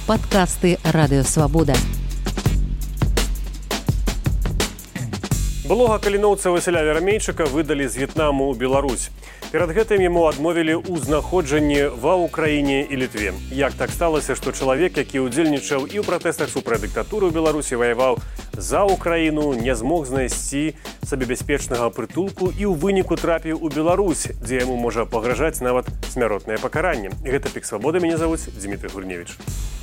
Падкасты Радыёвабода. Былога каліноўца Васіля Верамейчыка выдалі з В'етнаму ў Беларусь. Перад гэтым яму адмовілі ў знаходжанні ва ўкраіне і Літве. Як так сталася, што чалавек, які ўдзельнічаў і ў пратэстах супраць дыктатуры ў Беларусі, ваяваў за ўкраіну, не змог знайсці сабе бяспечнага прытулку і ў выніку трапіў у Беларусь, дзе яму можа пагражаць нават смяротнае пакаранне. Гэта Пік Свабода, мяне завуць Дзімітрый Гурневіч.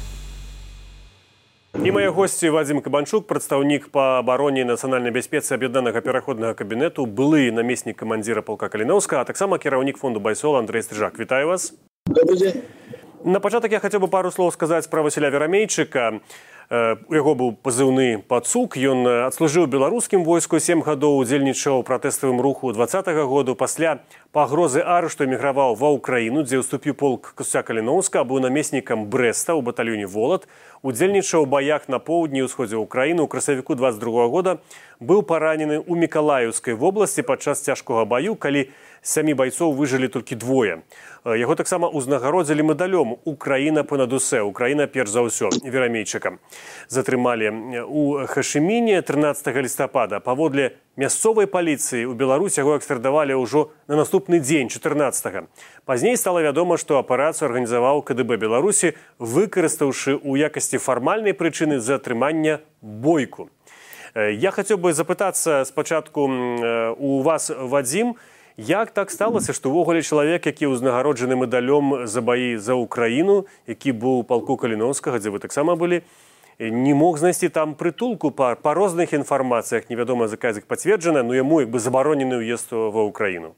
І мае госці Вадзім Кабанчук, прадстаўнік па абароне і нацыянальнай бяспецы аб'яднанага пераходнага кабінету, былы намеснік камандзіра палка Каліноўскага, а таксама кіраўнік фонду Байсол Андрэй Стрыжак. Вітаю вас. Добрый день. На пачатак я хацеў бы пару слоў сказаць пра Васіля Верамейчыка. У яго быў пазыўны «Пацук». Ён адслужыў у беларускім войску 7 гадоў, удзельнічаў у пратэставым руху 20-го году. Пасля пагрозы арышту эміграваў ва ўкраіну, дзе ўступіў полк Костя Каліноўска, быў намеснікам Брэста ў батальёне «Волат». Удзельнічаў у баях на поўдні і ўсходзе ўкраіны. У красавіку 22-го года быў паранены ў Мікалаеўскай вобласці падчас цяжкага баю, калі з 7 байцоў выжылі толькі двое. Яго таксама ўзнагародзілі медалём «Украіна понад усе», «Украіна перш за ўсё» Верамейчыка. Затрымалі у Хашыміне 13 лістапада. Паводле мясцовай паліцыі ў Беларусь яго экстрадавалі ўжо на наступны дзень, 14-го. Пазней стала вядома, што аперацыю арганізаваў КДБ Беларусі, выкарыстаўшы ў якасці фармальнай прычыны затрымання бойку. Я хацеў бы запытацца спачатку у вас, Вадзім, як так сталася, што ўвогуле чалавек, які ўзнагароджаны медалём за баі за ўкраіну, які быў у палку Каліноўскага, дзе вы таксама былі, не мог знайсці там прытулку па розных інфармацыях, невядома, з якая з іх пацверджана, но яму як бы забаронены ўезд ва ўкраіну.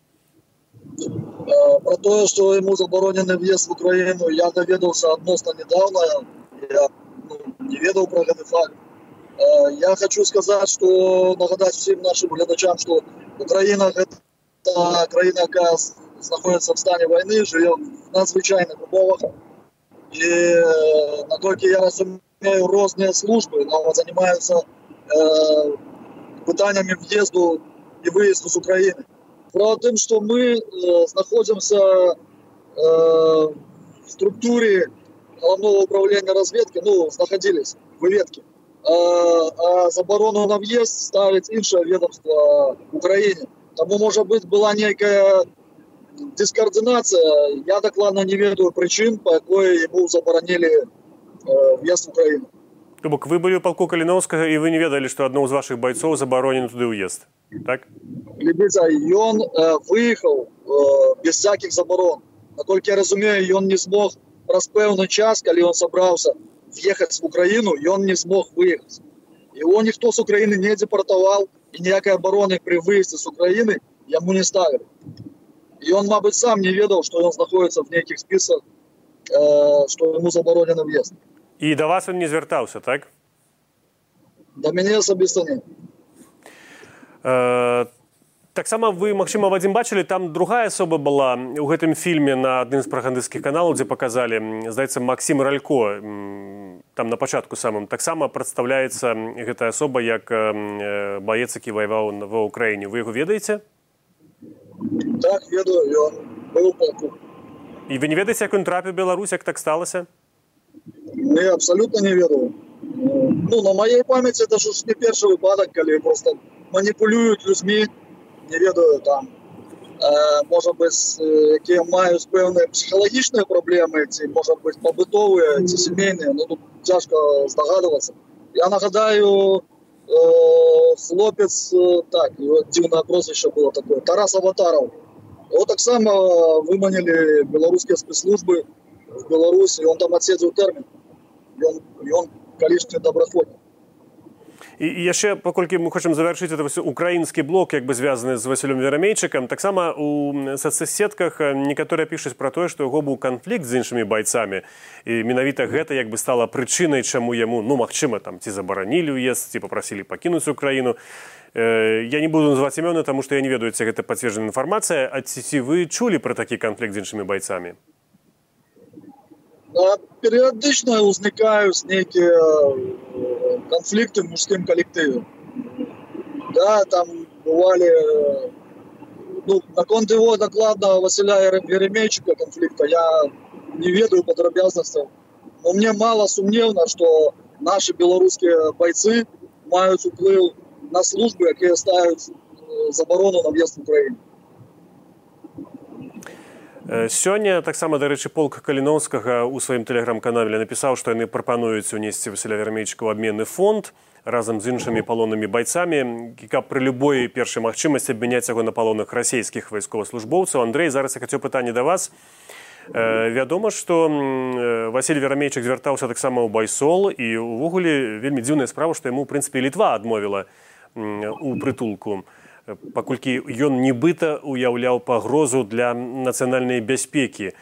Про то, что ему забороненный въезд в Украину, я доведался относно недавно. Я не ведал про этот факт. Я хочу сказать, что нагадать всем нашим глядачам, что Украина – это краина, яка находится в стане войны, живет в надзвичайных умовах. И, насколько я разумею, разные службы занимаются пытаниями въезду и выезду с Украины. Правда в том, что мы находимся в структуре Головного управления разведки, находились в Ветке. А заборону на въезд ставить іншое ведомство в Украине. Тому, может быть, была некая дискоординация. Я докладно не ведаю причин, по якой ему заборонили въезд в Украину. То бок вы былі ў палку Каліноўскага, і вы не ведалі, што адно з вашых байцоў забаронены туды ўезд, так? Глядзіце, ён выехаў без всяких заборон. Наколькі я разумею, ён не змог праз пэўны час, калі ён сабраўся в'ехаць в Украину, ён не змог выехаць. Его ніхто з Украины не депортовал, и никакой обороны при выезде с Украины ему не ставили. И он, мабуть, сам не ведал, что он находится в неких списках, что ему заборонен въезд. И до вас он не звертался, так? До меня особисто нет. Так само вы, магчыма, Вадзім, бачылі, там другая асоба была ў гэтым фільме на адным з прапагандысцкіх каналаў, дзе паказалі, здаецца, Максім Ралько, там на пачатку самым. Таксама прадстаўляецца гэтая асоба як баец, які ваяваў ва ўкраіне. Вы яго ведаеце? Так, ведаю, ён быў у палку. І вы не ведаеце, як ён трапіў у Беларусь, як так сталася? Не, абсолютно не ведаю. На моей памяти это ж не першы выпадак, калі просто маніпулюють людьми. Не ведаю, там, может быть, якія маюць пэўныя псіхалагічныя праблемы, ці, может быть, пабытовыя, ці сямейныя, тут цяжка здагадвацца. Я нагадаю, хлопец, так, его дзіўнае прозвішча было такое, Тарас Аватаров. Его таксама выманілі беларускія спецслужбы в Беларусі, он там адседзеў тэрмін. Ён калішні добраахвотнік. І яшчэ, паколькі мы хочам завяршыць украінскі блок, як бы звязаны з Васілем Верамейчыкам, таксама у сацсетках некаторыя пішуць пра тое, што яго быў канфлікт з іншымі байцамі. І менавіта гэта як бы стала прычынай, чаму яму, магчыма, там ці забаранілі ўезд, ці папрасілі пакінуць Украіну. Я не буду называць імёны, таму што я не ведаю, ці гэта пацверджаная інфармацыя. А ці вы чулі пра такі канфлікт з іншымі байцамі? Периодично возникают некие конфликты в мужском коллективе. Да, там бывали... на конт его докладного Василя Верамейчыка конфликта я не ведаю подробностей. Но мне мало сумневно, что наши белорусские бойцы маюць уплыў на службы, якія ставяць забарону на въезд в Украину. Сёння таксама, дарэчы, полк Каліноўскага ў сваім тэлеграм-канале напісаў, што яны прапануюць унесці Васіля Верамейчыка ў абменны фонд разам з іншымі палоннымі байцамі, каб пры любой першай магчымасці абмяняць яго на палонных расійскіх вайсковаслужбоўцаў. Андрэй, зараз я хацеў пытанне да вас. Вядома, што Васіль Верамейчык звяртаўся таксама ў Байсол, і ўвогуле вельмі дзіўная справа, што яму, ў прынцыпе, Літва адмовіла ў прытулку, паколькі ён нібыта уяўляў пагрозу для нацыянальнай бяспекі.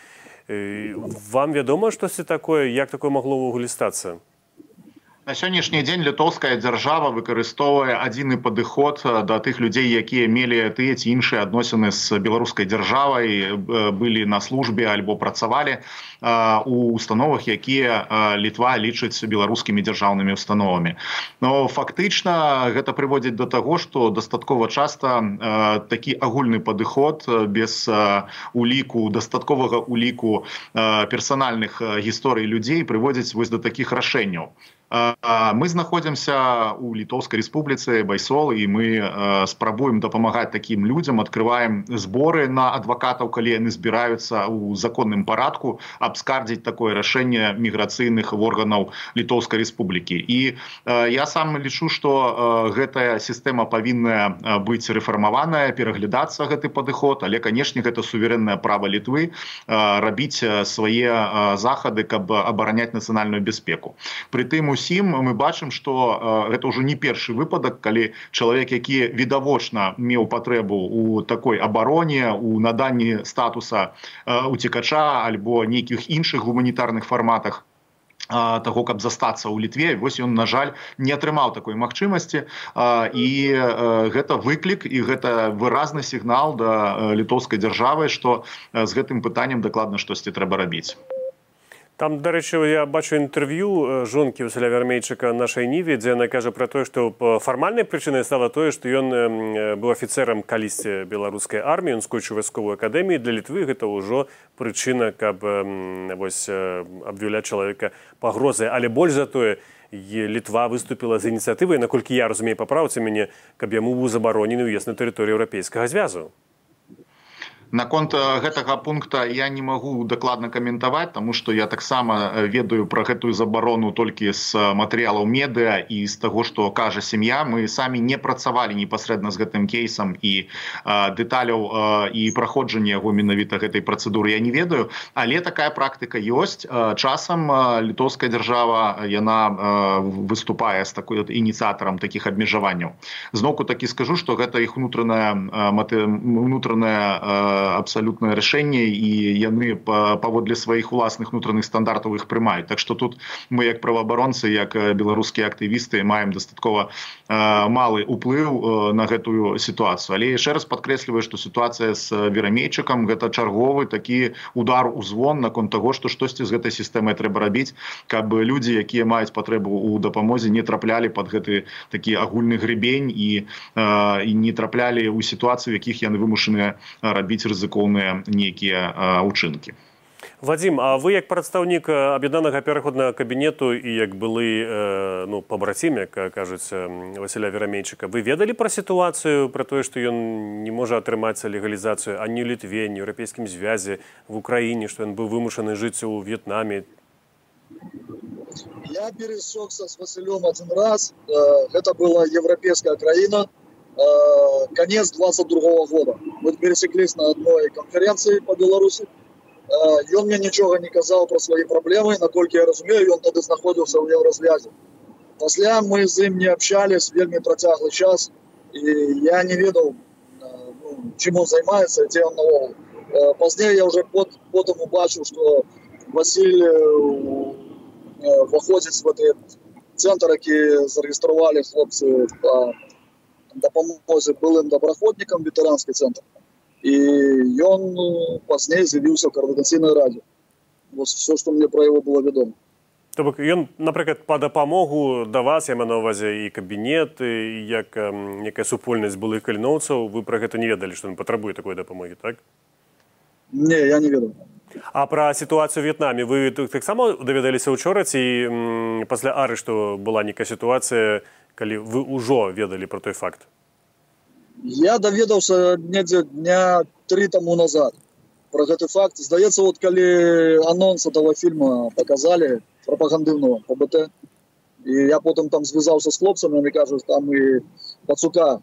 Вам вядома штосьці такое, як такое магло ўвогуле стацца? На сённяшні дзень літоўская дзяржава выкарыстоўвае адзіны падыход да тых людзей, якія мелі тыя ці іншыя адносіны з беларускай дзяржавай, былі на службе альбо працавалі у установах, якія Літва лічыць беларускімі дзяржаўнымі установамі. Но фактычна гэта прыводзіць да таго, што дастаткова часта такі агульны падыход без уліку, дастатковага уліку персанальных гісторый людзей прыводзіць вось да такіх рашэнняў. Мы знаходзімся ў Літоўскай рэспубліцы Байсол, і мы спрабуем дапамагаць такім людзям, адкрываем зборы на адвакатаў, калі яны збіраюцца ў законным парадку абскардзіць такое рашэнне міграцыйных органаў Літоўскай рэспублікі. І я сам лічу, што гэтая сістэма павінна быць рэфармаваная, пераглядацца гэты падыход, але, канешне, гэта суверэннае права Літвы рабіць свае захады, каб абараняць нацыянальную бяспеку. Прытым усім мы бачым, што гэта ўжо не першы выпадак, калі чалавек, які відавочна меў патрэбу ў такой абароне, у наданні статуса уцекача альбо нейкіх іншых гуманітарных фарматах таго, каб застацца ў Літве, вось ён, на жаль, не атрымаў такой магчымасці, і гэта выклік, і гэта выразны сігнал да літоўскай дзяржавы, што з гэтым пытаннем дакладна штосьці трэба рабіць. Там, дарэчы, я бачу інтэрв'ю жонкі Васіля Верамейчыка нашай Ніве, дзе яна кажа пра тое, што фармальнай прычынай стала тое, што ён быў афіцэрам калісьці беларускай арміі, ён скончыў вайсковую акадэмію. Для Літвы гэта ўжо прычына, каб аб'яўляць чалавека пагрозай. Але больш за тое, Літва выступіла з ініцыятывай, наколькі я разумею, папраўце мяне, каб яму быў забаронены ўезд на тэрыторыю Еўрапейскага звязу. Наконт гэтага пункта я не магу дакладна каментаваць, таму што я таксама ведаю пра гэтую забарону толькі з матэрыялаў медыа і з таго, што кажа сям'я. Мы самі не працавалі непасрэдна з гэтым кейсам, і дэталяў і праходжання яго менавіта гэтай працэдуры я не ведаю, але такая практыка ёсць. Часам літоўская дзяржава, яна выступае з такой ініцыятарам такіх абмежаванняў. Зноўку такі скажу, што гэта іх унутранае абсалютнае рашэнне, і яны паводле сваіх уласных унутраных стандартаў іх прымаюць. Так што тут мы, як праваабаронцы, як беларускія актывісты, маем дастаткова малы ўплыў на гэтую сітуацыю. Але яшчэ раз падкрэсліваю, што сітуацыя з Верамейчыкам гэта чарговы такі удар у звон наконт таго, што штосьці з гэтай сістэмай трэба рабіць, каб людзі, якія маюць патрэбу ў дапамозе, не траплялі пад гэты такі агульны гребень і не траплялі ў сітуацыі, в якіх яны вымушаныя рабіць рызыкоўныя нейкія ўчынкі. Вадзім, а вы як прадстаўнік аб'яднанага пераходнага кабінету і як былы пабрацім, як кажуць, Васіля Верамейчыка, вы ведалі пра сітуацыю, пра тое, што ён не можа атрымаць легалізацыю ані ў Літве, ні ў Еўрапейскім звязе, в Украіне, што ён быў вымушаны жыць у В'етнаме? Я пересекся с Василем один раз. Это была европейская краина. Конец 22 года. Мы пересеклись на одной конференции по Беларуси. И он мне ничего не казал про свои проблемы, наколькі я разумею, он тогда находился в Еврозвязе. Пасля мы з ім не общались вельмі працяглый час, и я не ведал, чим он займаецца, где он наогул. Позднее я уже потом убачил, что Василь выходит в этот центр, який зарегистрировали хлопцы по дапамозе былым добраходнікам, ветэранский центр. И он позднее з'явіўся в координаційнай радзе. Вот все, что мне про его было вядома. То бок ён, напрыклад, па дапамогу да вас, я маю на ўвазе і кабінет, і як некая супольнасць былых каліноўцаў, вы пра гэта не ведалі, што ён патрабуе такой дапамогі, так? Не, я не ведаў. А пра сітуацыю ў В'етнаме вы таксама даведаліся ўчора, ці пасля арышту была нейкая сітуацыя, калі вы ўжо ведалі пра той факт? Я даведаўся дня 3 тому назад про гэты факт. Здаецца, вот калі анонс этого фильма показали, пропагандыўного по БТ, і я потым там звязаўся з хлопцамі, они кажуць, там і Пацука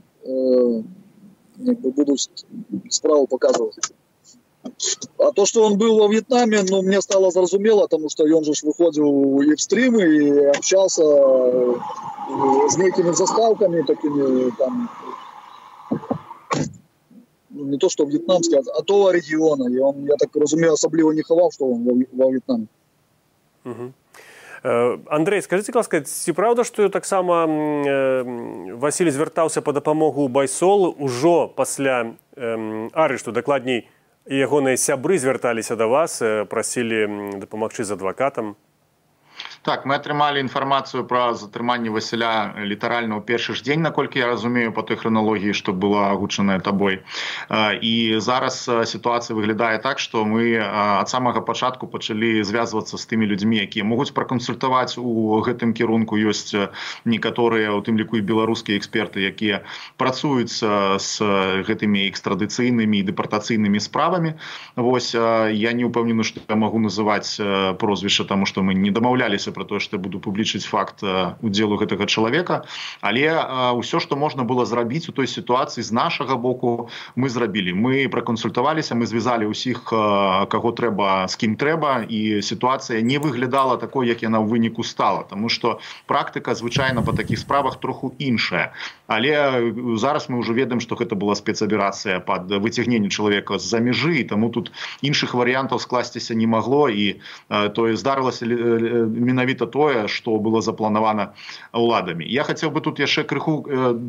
будуць справу показывать. А то, что он был во Вьетнаме, ну, мне стало зразумело, потому что он же выходил и в стримы, и общался с некими заставками такими, там, не то, что вьетнамские, а того региона. И он, я так разумею, особливо не ховал, что он во Вьетнаме. Угу. Андрей, скажите, ласка, ці правда, што таксама Васіль звяртаўся па дапамогу Байсолу ўжо пасля арышту, дакладней, і ягоныя сябры звярталіся да вас, прасілі дапамагчы з адвакатам? Так, мы атрымалі інфармацыю пра затрыманне Васіля літаральна ў першы ж дзень, наколькі я разумею па той храналогіі, што была агучаная табой. І зараз сітуацыя выглядае так, што мы ад самага пачатку пачалі звязвацца з тымі людзьмі, якія могуць пракансультаваць у гэтым кірунку. Ёсць некаторыя, у тым ліку і беларускія эксперты, якія працуюць з гэтымі экстрадыцыйнымі і дэпартацыйнымі справамі. Вось, я не ўпэўнены, што я магу называць прозвішча, таму што мы не дамаўляліся про то, што буду публічыць факт удзелу гэтага чалавека, але ўсё, што можна было зрабіць у той сітуацыі з нашага боку, мы зрабілі. Мы пракансультаваліся, мы звязалі ўсіх, каго трэба, з кім трэба, і сітуацыя не выглядала такой, як яна ў выніку стала, таму што практыка звычайна па такіх справах троху іншая. Але зараз мы ўжо ведаем, што гэта была спецаперацыя пад выцягненне чалавека з-за мяжы, і таму тут іншых варыянтаў скласціся не магло, і тое здарылася менавіта тое, што было запланавана ўладамі. Я хацеў бы тут яшчэ крыху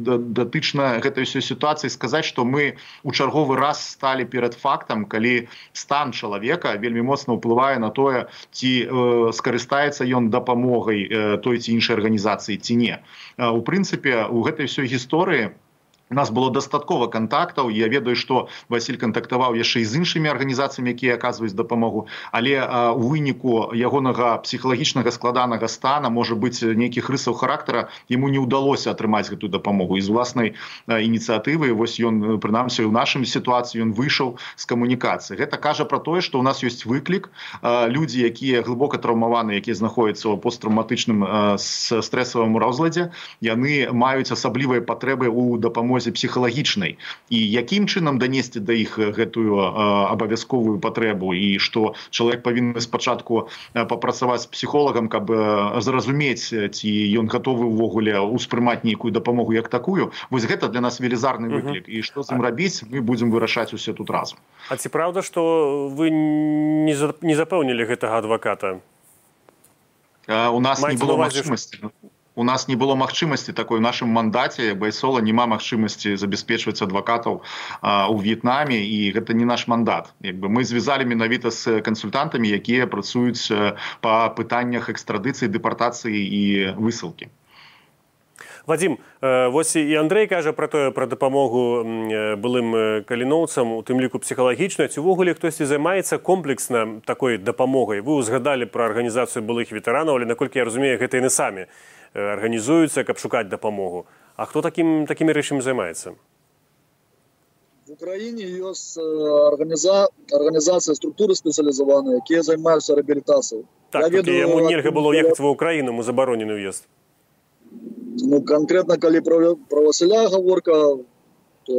датычна гэтай ўсёй сітуацыі сказаць, што мы ў чарговы раз сталі перад фактам, калі стан чалавека вельмі моцна ўплывае на тое, ці скарыстаецца ён дапамогай той ці іншай арганізацыі ці не. У прынцыпе, у гэтай ўсёй гісторыі у нас было дастаткова кантактаў. Я ведаю, што Васіль кантактаваў яшчэ і з іншымі арганізацыямі, якія аказваюць дапамогу, але у выніку ягонага псіхалагічнага складанага стана, можа быць, нейкіх рысаў характара, яму не ўдалося атрымаць гэтую дапамогу. І з уласнай ініцыятывы, вось ён, прынамсі, у нашым сітуацыі, ён выйшаў з камунікацыі. Гэта кажа пра тое, што ў нас ёсць выклік. Людзі, якія глыбока траўмаваны, якія знаходзяцца ў посттраўматычным стрэсавым розладзе, яны маюць асаблівыя патрэбы ў дапамозе псіхалагічнай. І якім чынам данесці да іх гэтую абавязковую патрэбу, і што чалавек павінен спачатку папрацаваць з псіхолагам, каб зразумець, ці ён гатовы ўвогуле ўспрымаць нейкую дапамогу як такую. Вось гэта для нас велізарны выклік. І што з ім рабіць, мы будзем вырашаць усе тут разам. А ці праўда, што вы не запэўнілі гэтага адваката? У нас не было магчымасці. У нас не было магчымасці такой. У нашым мандаце Байсола няма магчымасці забяспечваць адвакатаў у В'етнаме, і гэта не наш мандат. Мы звязалі менавіта з кансультантамі, якія працуюць па пытаннях экстрадыцыі, дэпартацыі і высылкі. Вадзім, вось і Андрэй кажа пра дапамогу былым каліноўцам, у тым ліку псіхалагічную. Ці ўвогуле хтосьці займаецца комплексна такой дапамогай? Вы ўзгадалі пра арганізацыю былых ветэранаў, але, наколькі я разумею, гэта яны самі арганізуюцца, каб шукаць дапамогу. А хто такімі рэчамі займаецца? В Украине есть организация, структуры специализованные, которые занимаются реабилитацией. Так, яму нельга было ехаць ва Украіну, му забаронены ўезд. Ну, конкретно, коли про Василя говорка, то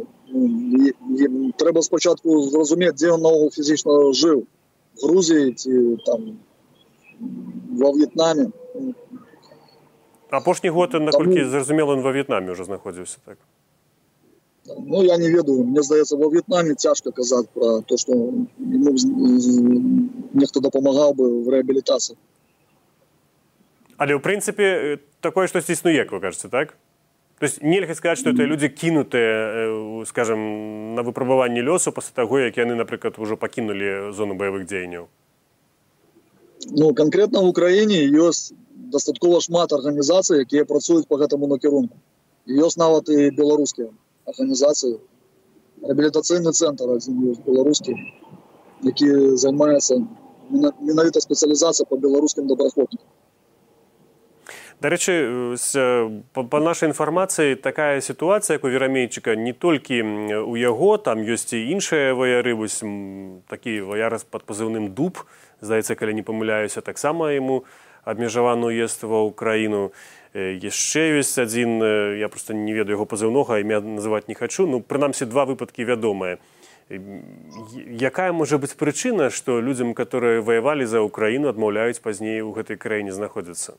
треба спочатку зрозуміти, де він наогул фізично жив. В Грузії, ці там, во В'єтнамі. Апошні год, наколькі зразумела, він во В'єтнамі вже знаходився, так? Ну, я не ведаю. Мне здається, во В'єтнамі тяжко казати про те, що йому ніхто допомагав би в реабілітації. Але, в принципі, такое штось існує, як ви кажете, так? Тобто, нельга сказати, що це люди кинуті, скажімо, на випробуванні льосу після того, як вони, наприклад, вже покинули зону бойових дій. Ну, конкретно в Україні є достатково шмат організацій, які працюють по гэтаму накірунку. Є навіть і білоруські організації. Реабілітаційний центр один є білоруський. які займаються менавіта спецыялізацыя по беларускім добраахвотнікам. Дарэчы, па нашай інфармацыі такая сітуацыя, як у Верамейчыка, не толькі у яго, там ёсць і іншыя ваяры, вось такі ваяр пад пазыўным Дуб, здаецца, калі не памыляюся, таксама яму абмежаваны ўезд ва ўкраіну. Яшчэ ёсць адзін, я проста не ведаю яго пазыўнога, імя называць не хачу, ну, прынамсі, два выпадкі вядомыя. Якая можа быць прычына, што людзям, которые ваявалі за ўкраіну, адмаўляюць пазней у гэтай краіне знаходзіцца?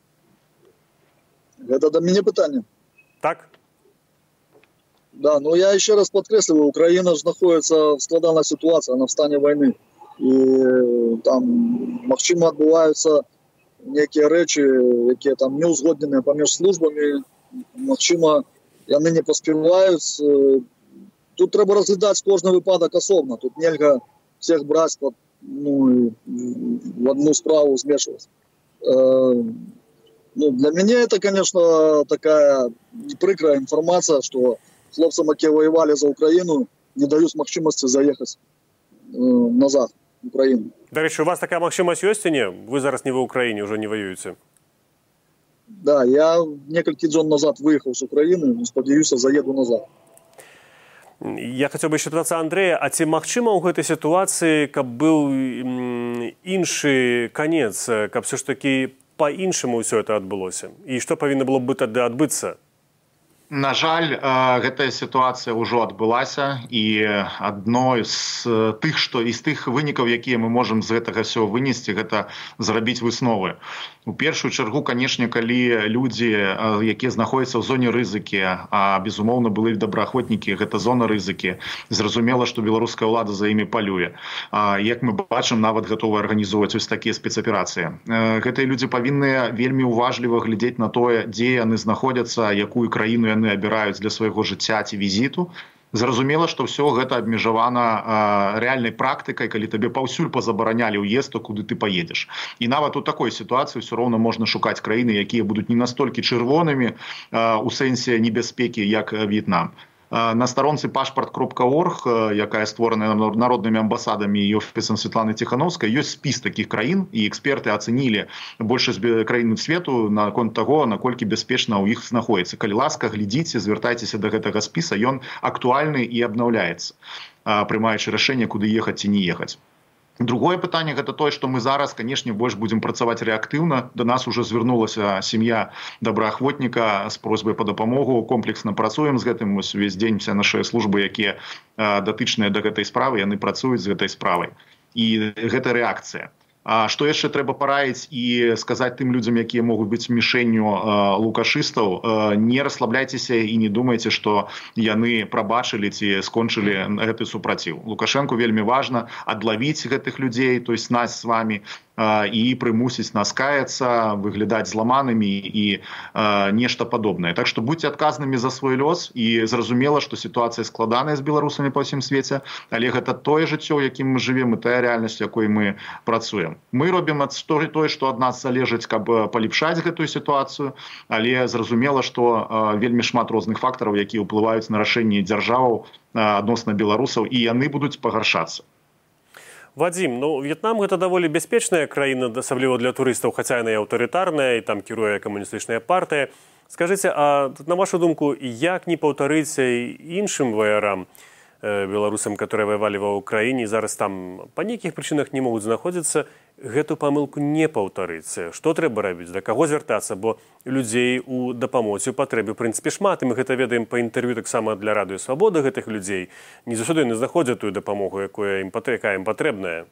Это до меня питание. Так? Да, но я еще раз подкресливаю, Украина же находится в складанной ситуации, она в стане войны. И там, магчыма, отбываются некие речи, які там не узгодненные поміж службами, магчыма, яны не поспевают. Тут треба разглядать кожный выпадок особно, тут нельга всех брать в одну справу, смешивать. Ну, для меня это, конечно, такая прикрая информация, что хлопцам, которые воевали за Украину, не дают магчимости заехать назад в Украину. Дарэчы, у вас такая магчымасць ёсць ці не? Вы зараз не ва Украине, уже не воюете. Да, я некалькі дзён назад выехал с Украины, спадзяюся, заеду назад. Я хотел бы еще пытаться Андрея, а ці магчыма ў гэтай ситуации, каб быў іншы конец, каб все ж таки по-іншаму ўсё это адбылося? І што павінна было бы тады адбыцца? На жаль, гэтая сітуацыя ўжо адбылася, і адно з тых вынікаў, якія мы можам з гэтага ўсё вынесці, гэта зрабіць высновы. У першую чаргу, канешне, калі людзі, якія знаходзяцца ў зоне рызыкі, а безумоўна былыя добраахвотнікі, гэта зона рызыкі, зразумела, што беларуская ўлада за імі палюе. Як мы бачым, нават гатовы арганізоўваць ось такія спецаперацыі. Гэтыя людзі павінны вельмі уважліва глядзець на тое, дзе яны знаходзяцца, якую краіну яны абіраюць для свайго жыцця ці візіту. Зразумела, што ўсё гэта абмежавана рэальнай практыкай, калі табе паўсюль пазабаранялі ўезд, то куды ты паедзеш. І нават у такой сітуацыі ўсё роўна можна шукаць краіны, якія будуць не настолькі чырвонымі у сэнсе небяспекі, як В'етнам. На старонцы пашпарт.орг, якая створана народнымі амбасадамі і офісам Святланы Ціхановскай, ёсць спіс такіх краін, і эксперты ацэнілі большасць краін свету наконт таго, наколькі бяспечна ў іх знаходзіцца. Калі ласка, глядзіце, звяртайцеся да гэтага спіса, ён актуальны і абнаўляецца, прымаючы рашэнне, куды ехаць ці не ехаць. Другое пытанне – гэта тое, што мы зараз, канешне, больш будзем працаваць рэактыўна. Да нас уже звярнулася сям'я добраахвотніка з просьбай па дапамогу. Комплексна працуем з гэтым. Увесь дзень вся нашыя службы, якія датычныя да гэтай справы, яны працуюць з гэтай справай. І гэта рэакцыя. Што яшчэ трэба параіць і сказаць тым людзям, якія могуць быць мішэнню лукашыстаў, не расслабляйцеся і не думайце, што яны прабачылі ці скончылі гэты супраціў. Лукашэнку вельмі важна адлавіць гэтых людзей, то есть нас з вамі, і прымусіць нас каяцца, выглядаць зламанымі і нешта падобнае. Так што будьце адказнымі за свой лёс, і зразумела, што сітуацыя складаная з беларусамі па ўсім свеце, але гэта тое жыццё, у якім мы жывем, і тая рэальнасць, якой мы працуем. Мы робім тое, што ад нас залежыць, каб палепшаць гэтую сітуацыю, але зразумела, што вельмі шмат розных фактараў, якія ўплываюць на рашэнні дзяржаваў адносна беларусаў, і яны будуць пагаршацца. Вадзім, ну, В'етнам гэта даволі бяспечная краіна, асабліва для турыстаў, хаця яна і аўтарытарная, і там кіруе камуністычная партыя. Скажыце, а на вашу думку, як не паўтарыць іншым ваярам, беларусам, которые воевали ва Украине, и зараз там по нейкіх прычынах не могуць знаходзіцца, гэту памылку не паўтарыць. Што трэба рабіць, да каго звяртацца, бо людзей у дапамозе ў патрэбе, ў прынцыпе, шмат, і мы гэта ведаем па інтэрв'ю таксама для радыё Свабода гэтых людзей. Не заўсёды яны знаходзяць тую дапамогу, якая ім патрэбная.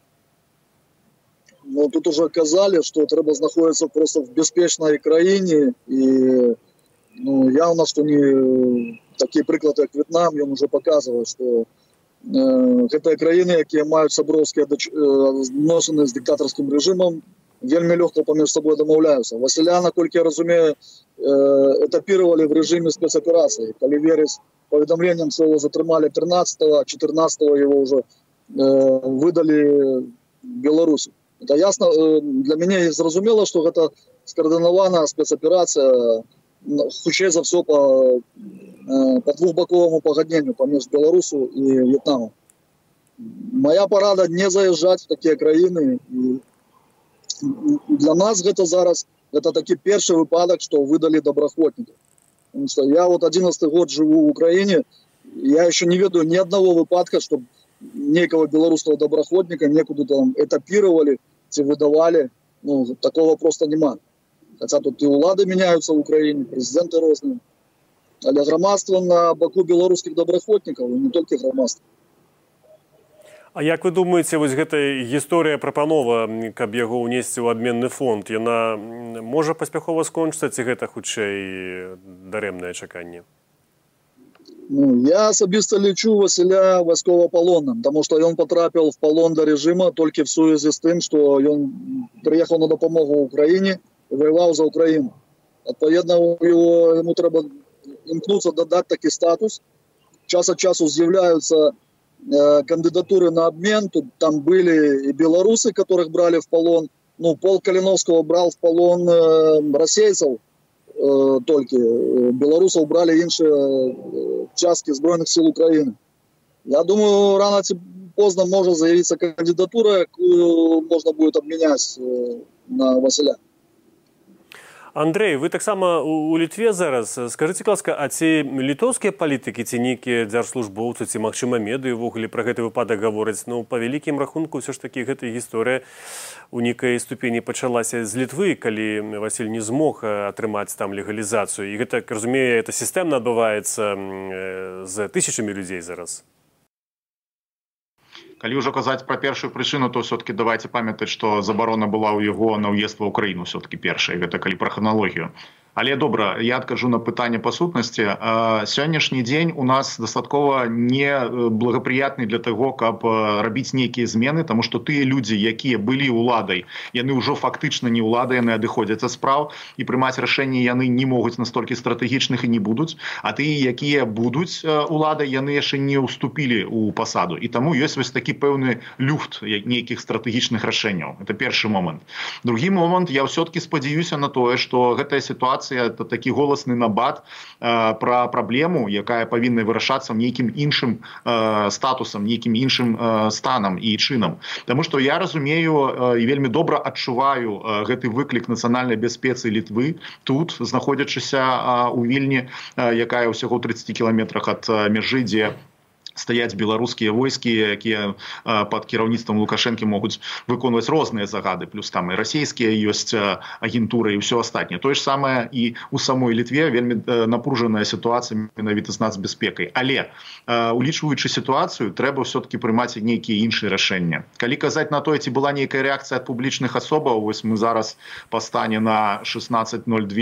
Ну, тут уже казалі, што трэба знаходзіцца проста в бяспечнай краіне, і ну, явно, што не... Такі прыклад, як В'етнам, ён уже паказвае, што гэтыя краіны, якія маюць сяброўскія адносіны з дыктатарскім рэжымам, вельмі лёгка паміж сабой дамаўляюцца. Васіля, наколькі я разумею, этапіравалі в рэжыме спецаперацыі. Калі верыць паведамленням, свайго затрымалі 13-го, 14-го его уже выдалі Беларусі. Это ясно, для мяне зразумела, што гэта скаардынаваная спецаперацыя, хутчэй за ўсё по двухбаковому пагадненню паміж Беларусю і В'етнамом. моя порада не заезжать в такие краины. И для нас это зараз, это таки первый выпадок, что выдали добраахвотников. Потому что я вот 11 год живу в Украине, я еще не ведаю ни одного выпадка, чтобы некого белорусского добраахвотника некуда там этапировали, выдавали. Ну, такого просто нема. Хотя тут и улады меняются в Украине, президенты разные. Але громадство на боку белорусских добраахвотников, и не только громадство. А як вы думаеце, вось гэтая гісторыя прапанова, каб яго ўнесці ў абменны фонд, яна можа паспяхова скончыцца, ці гэта хутчэй дарэмнае чаканне? Ну, я особисто лечу Василя войсковополонным, потому что он потрапил в полон до режима только в связи с тем, что он приехал на допомогу Украине и воевал за Украину. Отповедно, ему треба имкнуться додать такой статус. Час от часу з'являются кандидатуры на обмен. Тут там были и белорусы, которых брали в полон. Ну, полк Калиновского брал в полон российцев только. Белорусов брали іншие части Збройных сил Украины. Я думаю, рано или поздно может заявиться кандидатура, яку можно будет обменять на Василя. Андрей, вы таксама у Літве зараз. Скажыце, ласка, а ці літоўскія палітыкі, ці нейкія дзяржслужбоўцы, ці, магчыма, медыі ўвогуле пра гэты выпадак гавораць? Ну, па вялікім рахунку, ўсё ж такі гэтая гісторыя у нейкай ступені пачалася з Літвы, калі Васіль не змог атрымаць там легалізацыю. І гэта, разумею, это сістэмна адбываецца з тысячамі людзей зараз. Калі ўжо казаць пра першую прычыну, то все-таки давайте памятаць, што забарона была ў яго на ўезд ва ўкраіну все-таки першая, гэта калі пра храналогію. Але добра, я адкажу на пытанне па сутнасці. Сённяшні дзень у нас дастаткова неблагапрыятны для таго, каб рабіць нейкія змены, таму што тыя людзі, якія былі ўладай, яны ўжо фактычна не ўлада, яны адыходзяць ад спраў, і прымаць рашэнні яны не могуць настолькі стратэгічных і не будуць, а тыя, якія будуць уладай, яны яшчэ не ўступілі ў пасаду. І таму ёсць вось такі пэўны люфт нейкіх стратэгічных рашэнняў. Это першы момант. Другі момант, я ўсё-таки спадзяюся на тое, што гэтая сітуацыя это такі голасны набат пра праблему, якая павінна вырашацца нейкім іншым статусам, нейкім іншым станам і чынам. Таму што я разумею і вельмі добра адчуваю гэты выклік нацыянальнай бяспецы Літвы тут, знаходзячыся у Вільні, якая ўсяго 30 кіламетрах ад мяжы, дзе стаяць беларускія войскі, якія пад кіраўніцтвам Лукашэнкі могуць выконваць розныя загады, плюс там і расійскія ёсць агентуры і ўсё астатняе. Тое ж самае і ў самой Літве вельмі напружаная сітуацыя менавіта з нацбяспекай. Але улічваючы сітуацыю, трэба ўсё-таки прымаць нейкія іншыя рашэння. Калі казаць на тое, ці была нейкая рэакцыя ад публічных асобаў, вось мы зараз па стане на 16:02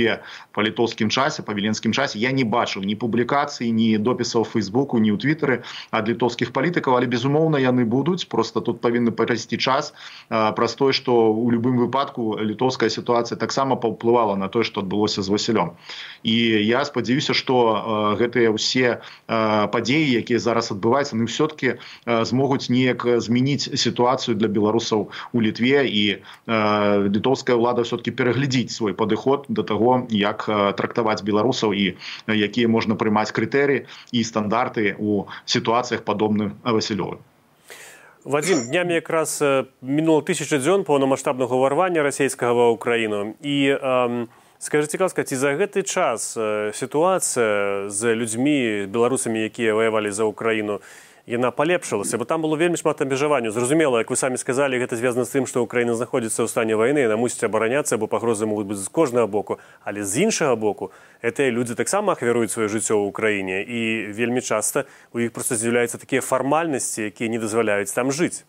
па літоўскім часе, па віленскім часе, я не бачыў ні публікацый, ні допісаў у Фейсбуку, ні ў Твітары ад літоўскіх палітыкаў, але, безумоўна, яны будуць. Просто тут павінны прайсці час праз тое, што ў любым выпадку літоўская сітуацыя таксама паўплывала на тое, што адбылося з Васілём. І я спадзяюся, што гэтыя ўсе падзеі, якія зараз адбываюцца, яны ўсё-таки змогуць неяк змяніць сітуацыю для беларусаў у Літве, і літоўская ўлада ўсё-таки пераглядзіць свой падыход да таго, як трактаваць беларусаў і якія можна прымаць крытэрыі і стандарты ў сітуацыях падобных Васілёвым. Вадзім, днямі якраз мінула 1000 дзён паўнамаштабнага ўварвання расійскага ва ўкраіну. І скажыце, ласка, ці за гэты час сітуацыя з людзьмі, беларусамі, якія ваявалі за ўкраіну, яна палепшылася, бо там было вельмі шмат абмежаванняў. Зразумела, як вы самі сказалі, гэта звязана з тым, што Украіна знаходзіцца ў стане вайны, яна мусіць абараняцца, бо пагрозы могуць быць з кожнага боку. Але з іншага боку, гэтыя людзі таксама ахвяруюць сваё жыццё ў Украіне, і вельмі часта у іх проста з'яўляюцца такія фармальнасці, якія не дазваляюць там жыць.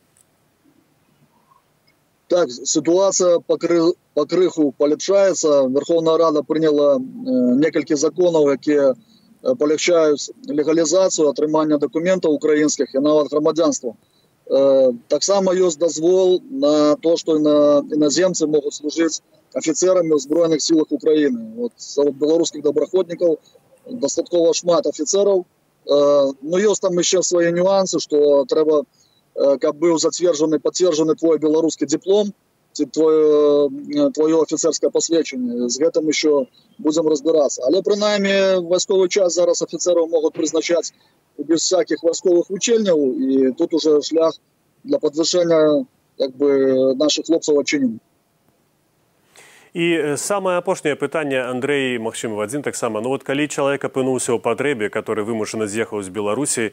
Так, ситуация покрыху полепшается. Верховная Рада приняла некалькі законов, которые полегчаюць легалізацыю атрымання дакументаў украінскіх і нават грамадзянства. Таксама ёсць дазвол на то, што іназемцы могуць служыць афіцэрамі ў Збройных сілах Украіны. Вот, сярод беларускіх добраахвотнікаў дастаткова шмат афіцэраў. Но ёсць там яшчэ свае нюансы, што трэба, каб быў пацверджаны твой беларускі дыплом, твое офіцерскае пасведчанне. З гэтым еще будем разбираться. Але прынамсі вайсковы час зараз офіцераў могуць прызначаць без всяких войсковых учений, и тут уже шлях для подвышения наших хлопцев отчинен. І самае апошняе пытанне, Андрэй, магчыма, Вадзім таксама. Ну вот калі чалавек апынуўся ў патрэбе, который вымушана з'ехаў з Беларусі,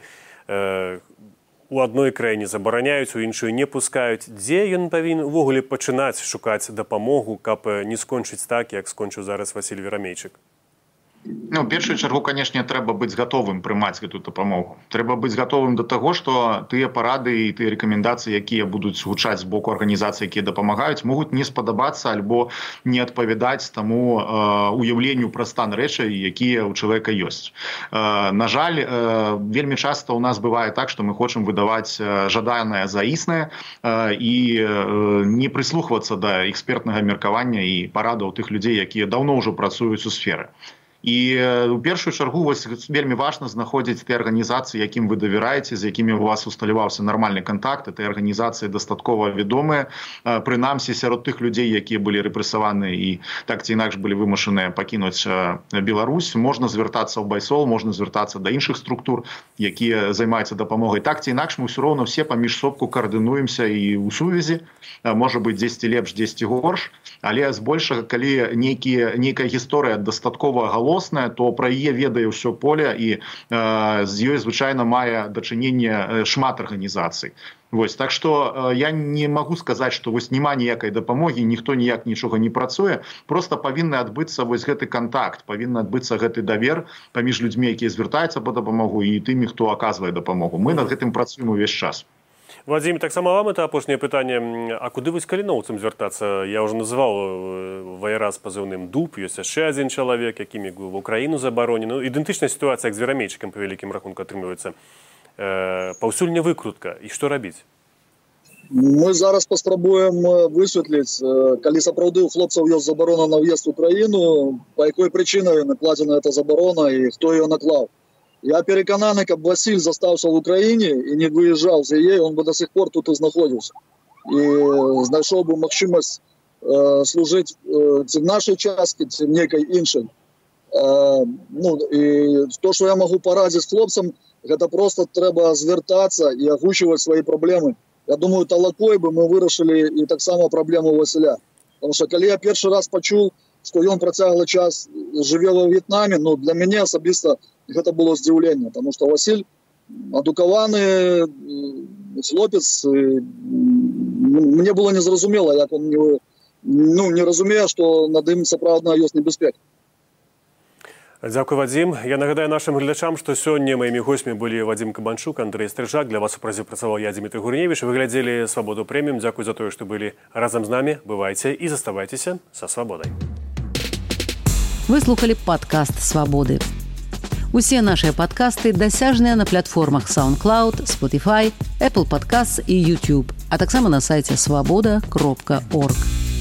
у адной краіне забараняюць, у іншую не пускаюць. Дзе ён павінен увогуле пачынаць шукаць дапамогу, каб не скончыць так, як скончыў зараз Васіль Верамейчык? Ну, в першую чаргу, конечно, трэба быць гатовым прымаць гэту дапамогу. Трэба быць гатовым да таго, што тыя парады і тыя рэкамендацыі, якія будуць гучаць з боку арганізацый, якія дапамагаюць, могуць не спадабацца альбо не адпавядаць таму уяўленню пра стан рэчай, якія ў чалавека ёсць. На жаль, вельмі часта ў нас бывае так, што мы хочам выдаваць жаданае за існае і не прыслухвацца да экспертнага меркавання і парадаў тых людзей, якія даўно ўжо працуюць у сферы. І у першую чаргу вельмі важна знаходзіць тыя арганізацыі, якім вы давяраеце, з якімі у вас усталяваўся нармальны кантакт. Тыя арганізацыі дастаткова вядомыя, прынамсі сярод тых людзей, якія былі рэпрэсаваны і так ці інакш былі вымушаныя пакінуць Беларусь. Можна звяртацца ў байсол, можна звяртацца да іншых структур, якія займаюцца дапамогай. Так ці інакш мы ўсё роўна все паміж собку каардынуемся і ў сувязі. Можа быць, дзесьці лепш, дзесьці горш, але збольшага, калі нейкая гісторыя дастаткова галосная, то пра яе ведае ўсё поле і з ёй звычайна мае дачыненне шмат арганізацый. Так што я не магу сказаць, што няма ніякай дапамогі, ніхто ніяк нічога не працуе, проста павінны адбыцца гэты кантакт, павінны адбыцца гэты давер паміж людзьмі, якія звяртаюцца па дапамогу, і тымі, хто аказвае дапамогу. Мы над гэтым працуем увесь час. Вадзім, таксама вам это апошняе пытанне. А куды вы з каліноўцам звяртацца? Я ўжо называў ваяра з пазыўным «Дуб», ёсць яшчэ адзін чалавек, якімі в Украіну забаронены. Ідэнтычная сітуацыя, як з Верамейчыкам, па вялікім рахунку, атрымліваецца. Паўсюль не выкрутка. І што рабіць? Мы зараз паспрабуем высветліць, калі сапраўды ў хлопцаў ёсць забарона на ўезд у краіну, па якой прычынай накладзена эта забарона і хто ее наклаў. Я перекананы, каб Василь застаўся в Украине и не выезжал з яе, он бы до сих пор тут и знаходзіўся. И знайшоў бы магчымасць служыць ці в нашай часткі, ці в некай іншай. И то, что я могу порадзіць хлопцам, гэта просто трэба звяртацца и агучваць свои проблемы. Я думаю, талакой бы мы вырашылі и таксама праблему Василя. Потому что калі я першы раз пачуў, што ён працяглы час жыве во В'етнаме, для мяне асабіста гэта было здзіўленне, потому что Василь адукаваны хлопец, мне было незразумела, як он не разумее, што над ім сапраўдна ёсць небяспека. Дзякуй, Вадзім. Я нагадаю нашим глядачам, што сёння маімі гостьмі былі Вадзім Кабанчук, Андрэй Стрыжак. Для вас у празе працаваў я, Дмітрий Гурневіч. Вы глядзелі «Свабоду прэміум». Дзякуй за тое, што былі разам з намі. Бывайце і заставайцеся са свабодай. Вы слухали падкаст «Свабоды». Усе нашыя падкасты дасяжныя на платформах SoundCloud, Spotify, Apple Podcasts і YouTube, а таксама на сайце swaboda.org.